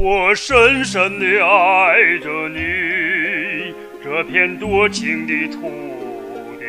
我深深地爱着你，这片多情的土地。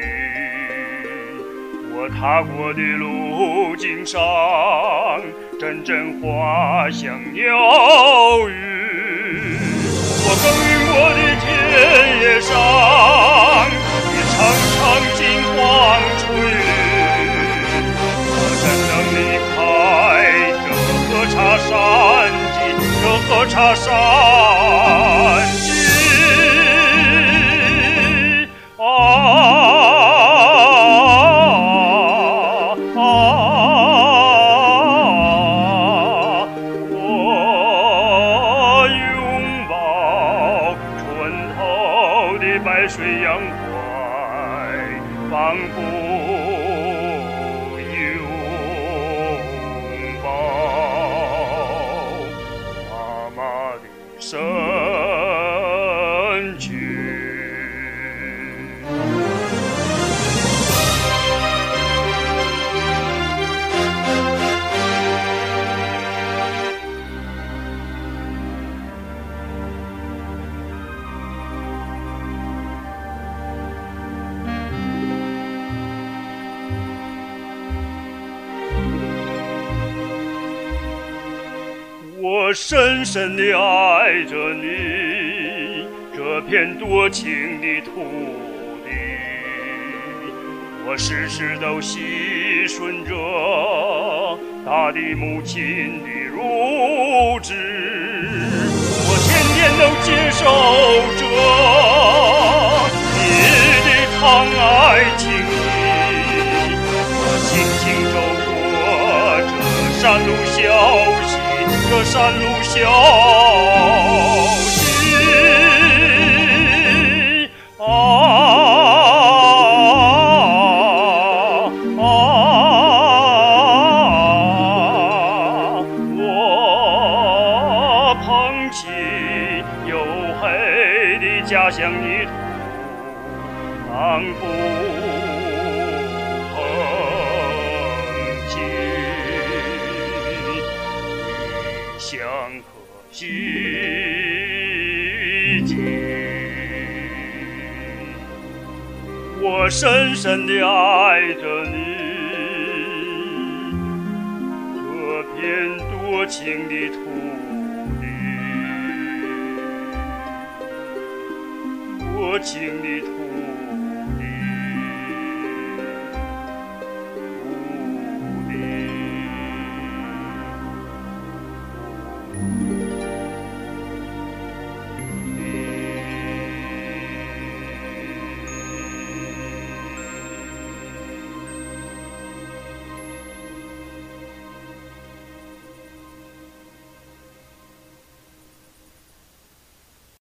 我踏过的路径上，阵阵花香鸟语。我耕耘过的田野上，一场场金黄翠绿。我怎能离开这河叉山脊？这河叉山脊我拥抱春头的白水杨槐，仿佛拥抱妈妈的身躯。我深深地爱着你，这片多情的土地。我时时都细顺着大地母亲的乳汁，我天天都接受着你的疼爱情意。我轻轻走过这山路小溪，这山路小溪我捧起黝黑的家乡泥土，仿佛捧起祥和希冀。我深深地爱着你，这片多情的土地，多情的土地。